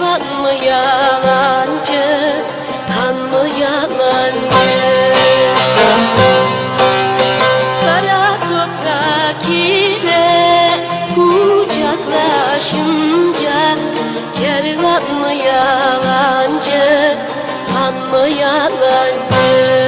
Kervan mı yalancı, kan mı yalancı? Kara toprak ile kucaklaşınca kervan mı yalancı, kan mı yalancı?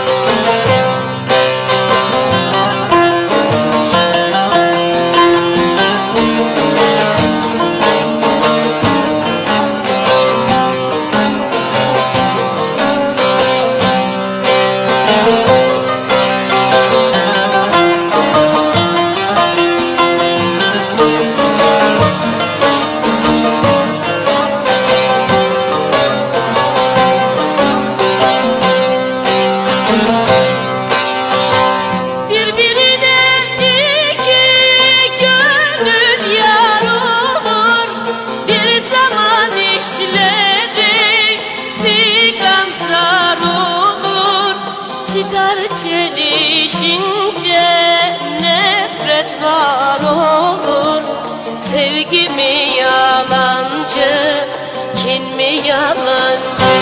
Çıkar çelişince nefret var olur. Sevgi mi yalancı, kin mi yalancı?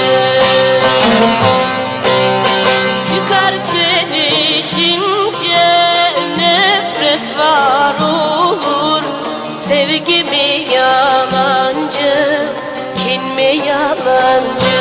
Çıkar çelişince nefret var olur. Sevgi mi yalancı, kin mi yalancı?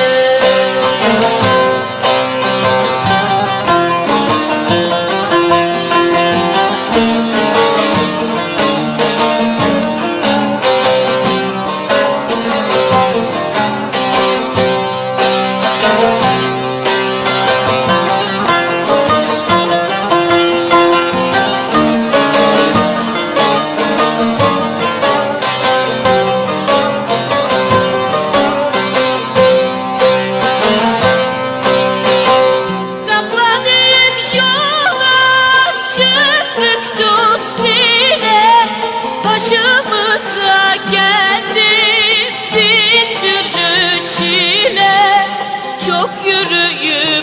Çok yürüyüp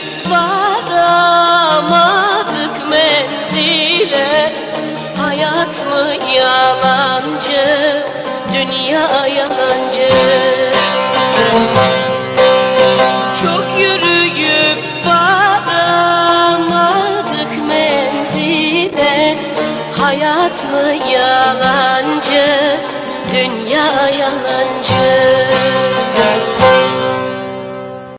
varamadık menzile. Hayat mı yalancı, dünya yalancı? Çok yürüyüp varamadık menzile. Hayat mı yalancı, dünya yalancı?